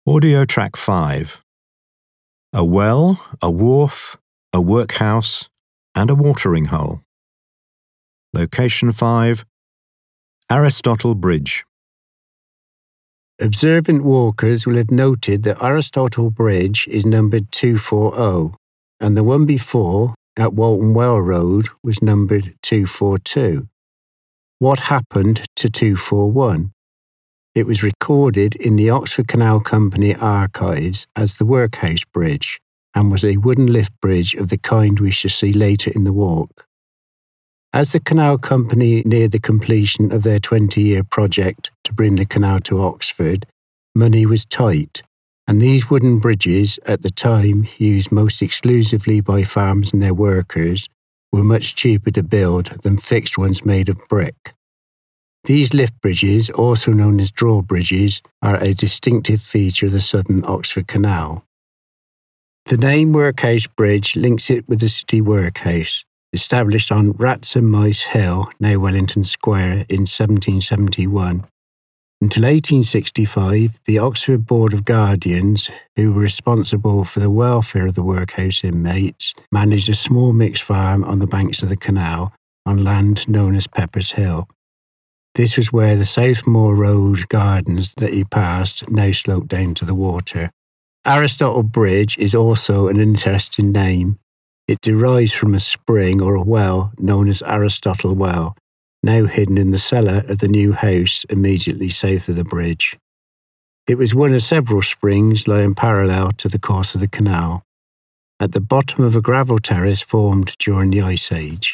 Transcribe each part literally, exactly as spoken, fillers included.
Audio track five. A well, a wharf, a workhouse, and a watering hole. Location five. Aristotle Bridge. Observant walkers will have noted that Aristotle Bridge is numbered two forty, and the one before, at Walton Well Road, was numbered two forty-two. What happened to two forty-one? It was recorded in the Oxford Canal Company archives as the Workhouse Bridge, and was a wooden lift bridge of the kind we shall see later in the walk. As the Canal Company neared the completion of their twenty-year project to bring the canal to Oxford, money was tight, and these wooden bridges, at the time used most exclusively by farmers and their workers, were much cheaper to build than fixed ones made of brick. These lift bridges, also known as drawbridges, are a distinctive feature of the southern Oxford Canal. The name Workhouse Bridge links it with the city workhouse, established on Rats and Mice Hill, now Wellington Square, in seventeen seventy-one. Until eighteen sixty-five, the Oxford Board of Guardians, who were responsible for the welfare of the workhouse inmates, managed a small mixed farm on the banks of the canal, on land known as Pepper's Hill. This was where the Southmore Road gardens that he passed now sloped down to the water. Aristotle Bridge is also an interesting name. It derives from a spring or a well known as Aristotle Well, now hidden in the cellar of the new house immediately south of the bridge. It was one of several springs lying parallel to the course of the canal, at the bottom of a gravel terrace formed during the Ice Age.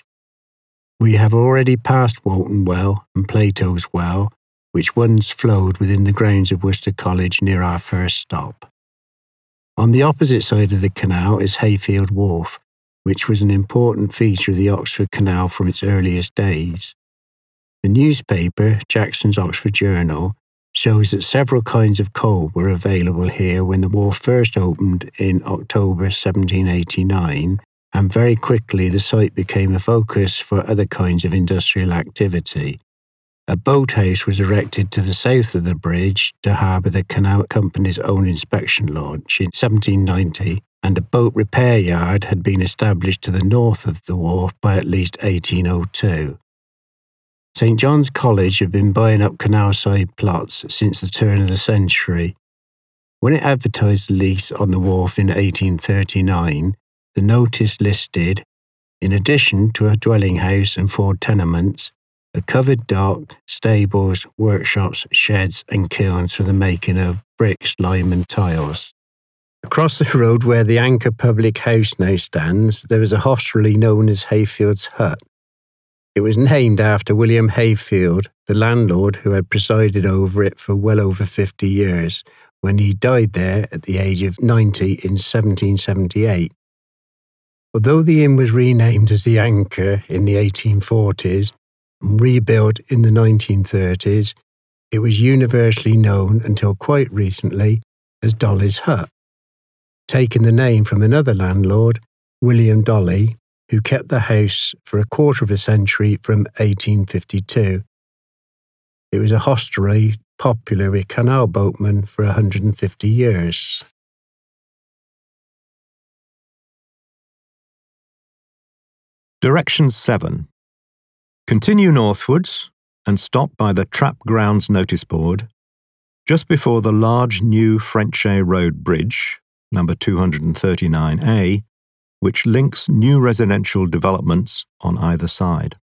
We have already passed Walton Well and Plato's Well, which once flowed within the grounds of Worcester College near our first stop. On the opposite side of the canal is Hayfield Wharf, which was an important feature of the Oxford Canal from its earliest days. The newspaper, Jackson's Oxford Journal, shows that several kinds of coal were available here when the wharf first opened in October seventeen eighty-nine, and very quickly the site became a focus for other kinds of industrial activity. A boathouse was erected to the south of the bridge to harbour the Canal Company's own inspection launch in seventeen ninety, and a boat repair yard had been established to the north of the wharf by at least eighteen oh two. St John's College had been buying up canal-side plots since the turn of the century. When it advertised the lease on the wharf in eighteen thirty-nine, the notice listed, in addition to a dwelling house and four tenements, a covered dock, stables, workshops, sheds and kilns for the making of bricks, lime and tiles. Across the road where the Anchor Public House now stands, there was a hostelry known as Hayfield's Hut. It was named after William Hayfield, the landlord who had presided over it for well over fifty years, when he died there at the age of ninety in seventeen seventy-eight. Although the inn was renamed as the Anchor in the eighteen forties and rebuilt in the nineteen thirties, it was universally known until quite recently as Dolly's Hut, taking the name from another landlord, William Dolly, who kept the house for a quarter of a century from eighteen fifty-two. It was a hostelry popular with canal boatmen for one hundred fifty years. Directions seven. Continue northwards and stop by the Trap Grounds notice board just before the large new Frenchay Road Bridge, number two hundred thirty-nine A, which links new residential developments on either side.